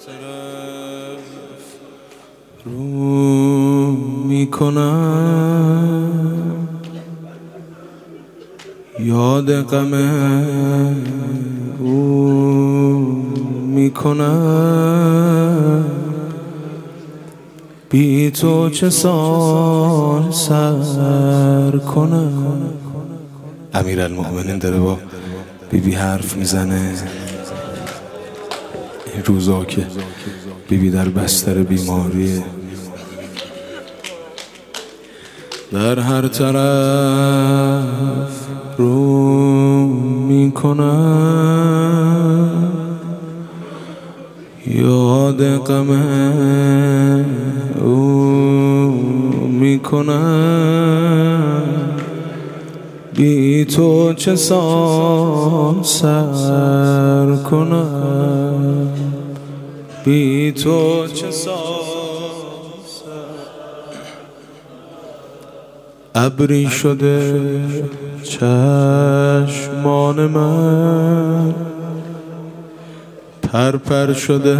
طرف رو میکنم، یاد غم او میکنم، بی تو چه سال سر کنم. امیرالمؤمنین داره با بیبی حرف میزنه. این روزا که بیبی در بستر بیماریه، در هر طرف رو میکنم، یاد غم او میکنم، بی تو چه سال سر کنم، بی تو چه سال سر. ابری شده چشمان من، پرپر شده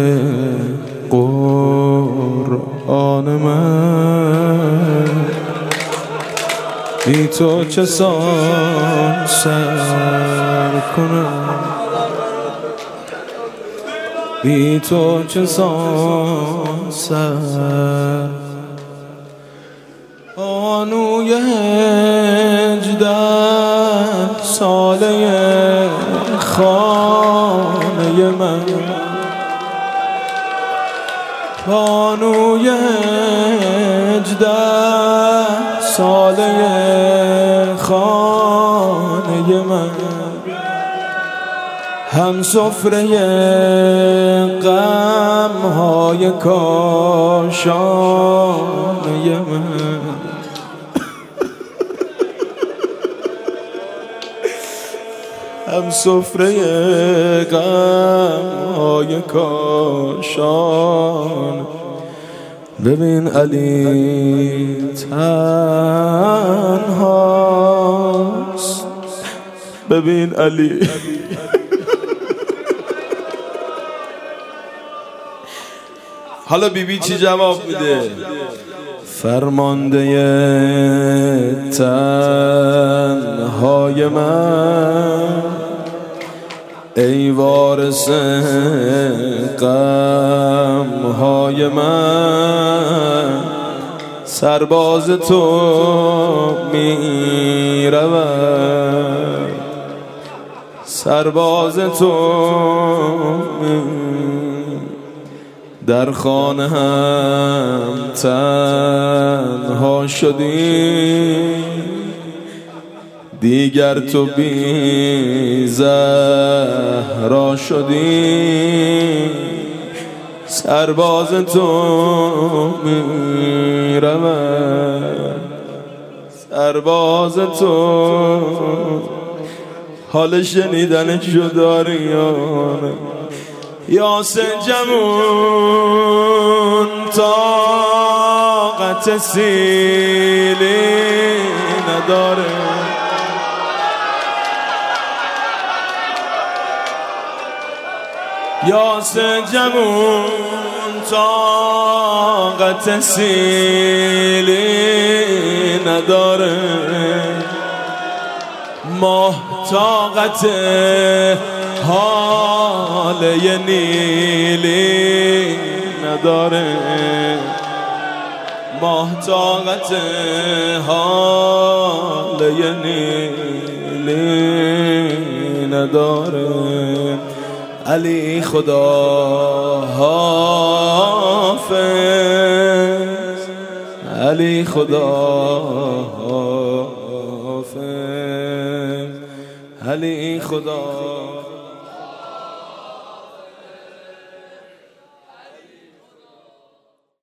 قرآن من، بی تو چه سال سر کنم، بی تو چه سال سر. بانوی 18 ساله خانه من، بانوی 18 ساله خانه من، هم سفره غم‌های کاشانه من، هم سفره غم‌های کاشانه. ببین علی تنهاست، ببین علی حالا بیبی چی جواب میده؟ فرمانده تنهای من، ای وارث غمهای من، سرباز تو میرود، سرباز تو در خانه هم تنها شدی، دیگر تو بی زهرا شدی، سرباز تو میرود، سرباز تو. حال شنیدنشو داری یاسر جمون طاقت سیلی نداره، یاسر جمون طاقت سیلی نداره، ماه طاقت حاله نیلی نداره، ماه طاقت حاله نیلی نداره. علی خدا حافظ، علی خدا حافظ، علی خدا